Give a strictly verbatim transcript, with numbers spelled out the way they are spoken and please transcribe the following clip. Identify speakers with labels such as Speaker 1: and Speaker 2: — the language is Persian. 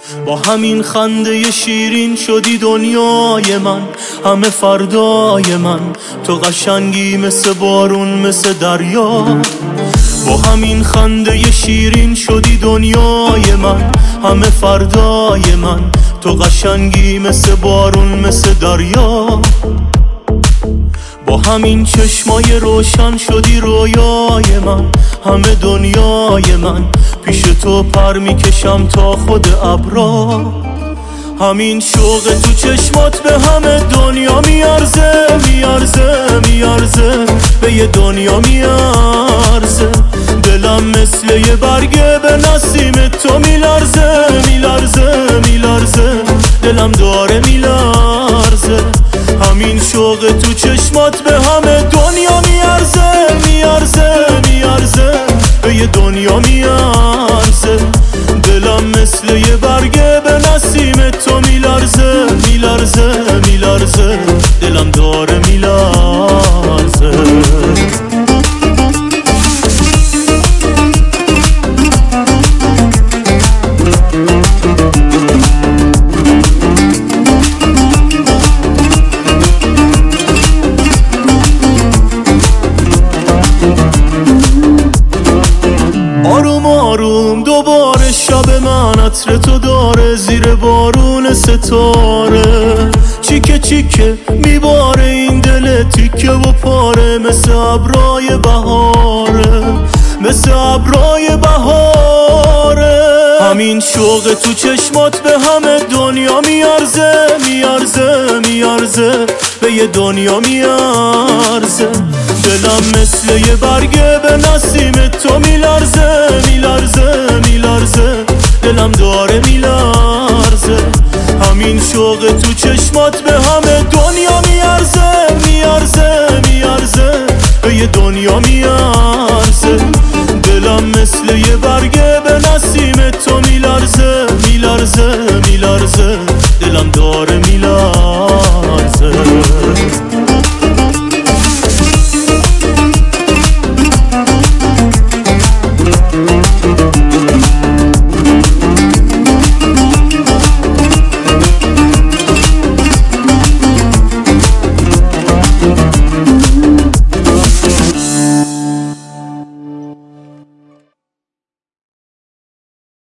Speaker 1: با همین خنده شیرین شدی دنیای من، همه فردای من. تو قشنگی مثل بارون مثل دریا. با همین خنده شیرین شدی دنیای من، همه فردای من. تو قشنگی مثل بارون مثل دریا. با همین چشمای روشن شدی رویای من، همه دنیای من. پیش تو پر میکشم تا خود ابرا. همین شوق تو چشمات به همه دنیا میارزه، میارزه، میارزه، به یه دنیا میارزه. دلم مثل یه برگه به نسیم تو میلرزه، میلرزه، میلرزه، دلم داره میلرزه. همین شوق تو چشمات به همه دنیا میارزه، میارزه، میارزه، به یه دنیا میارزه. دلم مثل یه برگه به نسیم تو میلرزه، میلرزه، میلرزه، دلم داره میلرزه. آروم آروم دوباره شب من عطر تو داره، زیر بارون ستاره. چیکه چیکه میباره این دل تیکه و پاره، مثل ابرای بهاره، مثل ابرای بهاره. همین شوق تو چشمات به همه دنیا میارزه، میارزه، میارزه، به یه دنیا میارزه. دلم مثل یه برگه به نسیم تو میلرزه، میلرزه، میلرزه، دلم داره میلرزه. همین شوق تو چشمات به همه دنیا میارزه، میارزه، میارزه، به یه دنیا میارزه.